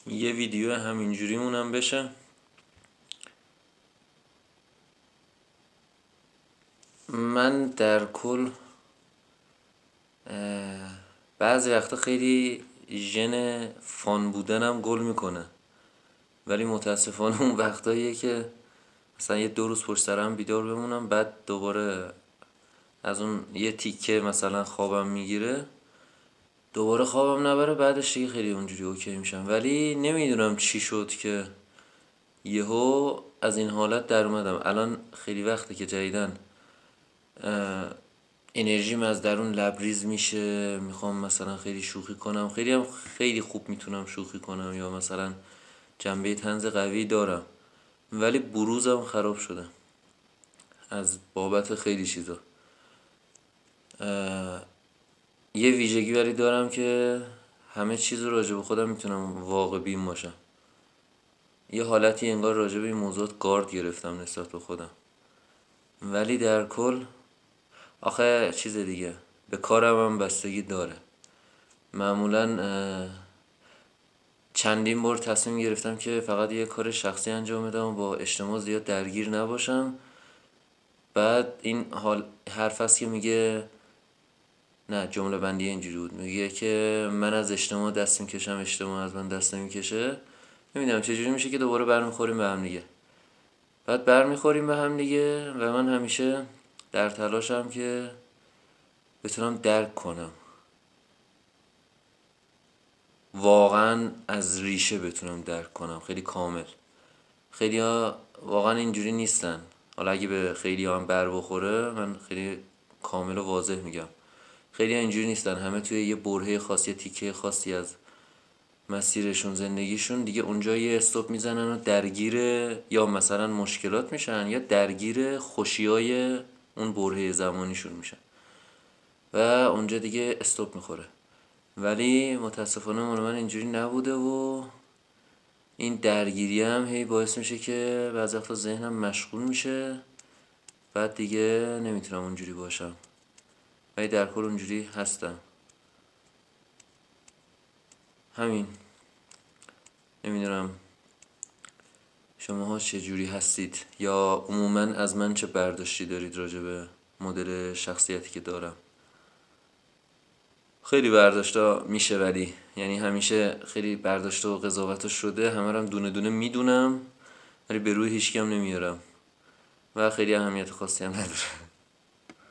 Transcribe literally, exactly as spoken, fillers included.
یه ویدیو همینجوری مونم بشه. من در کل بعضی وقتا خیلی ژن فان بودنم گل میکنه، ولی متاسفانه اون وقتاییه که مثلا یه دو روز پشت سر هم بیدار بمونم، بعد دوباره از اون یه تیکه مثلا خوابم میگیره، دوباره خوابم نبره، بعدش دیگه خیلی اونجوری اوکی میشم. ولی نمیدونم چی شد که یهو از این حالت در اومدم. الان خیلی وقته که جدیدن انرژیم از درون لبریز میشه، میخوام مثلا خیلی شوخی کنم، خیلی هم خیلی خوب میتونم شوخی کنم، یا مثلا جنبه طنز قوی دارم، ولی بروزم خراب شده از بابت خیلی چیزا. یه ویژگی ولی دارم که همه چیز رو راجع به خودم میتونم واقع بین باشم. یه حالتی انگار راجع به این موضوعات گارد گرفتم نسبت به خودم، ولی در کل آخه چیز دیگه به کارم هم بستگی داره. معمولا چندین بار تصمیم گرفتم که فقط یه کار شخصی انجام بدم و با اجتماع زیاد درگیر نباشم. بعد این حال حرف هست که میگه، نه جمله بندی اینجوری بود، میگه که من از اجتماع دست میکشم، اجتماع از من دست نمیکشه. نمیدونم چجوری میشه که دوباره برمیخوریم به هم دیگه. بعد برمیخوریم به هم دیگه و من همیشه در تلاشم که بتونم درک کنم، واقعا از ریشه بتونم درک کنم، خیلی کامل. خیلی ها واقعا اینجوری نیستن. حالا اگه به خیلی ها هم بر بخوره، من خیلی کامل و واضح میگم، خیلی ها اینجوری نیستن. همه توی یه برهه خاصی، تیکه خاصی از مسیرشون، زندگیشون دیگه اونجا یه استوب میزنن و درگیر یا مثلا مشکلات میشن یا درگیر خوشیای اون برهه زمانیشون میشن و اونجا دیگه استوب میخوره. ولی متاسفانه مال من اینجوری نبوده و این درگیری هم هی باعث میشه که بعضی وقتا ذهنم مشغول میشه، بعد دیگه نمیتونم اونجوری باشم، ولی در کل اونجوری هستم. همین. نمیدونم شماها چه جوری هستید، یا عموما از من چه برداشتی دارید راجع به مدل شخصیتی که دارم. خیلی برداشتا میشه، ولی یعنی همیشه خیلی برداشتا و قضاوتا شده، همه رو هم دونه دونه میدونم، ولی به روی هیچکی هم نمیارم و خیلی اهمیت خاصی هم نداره.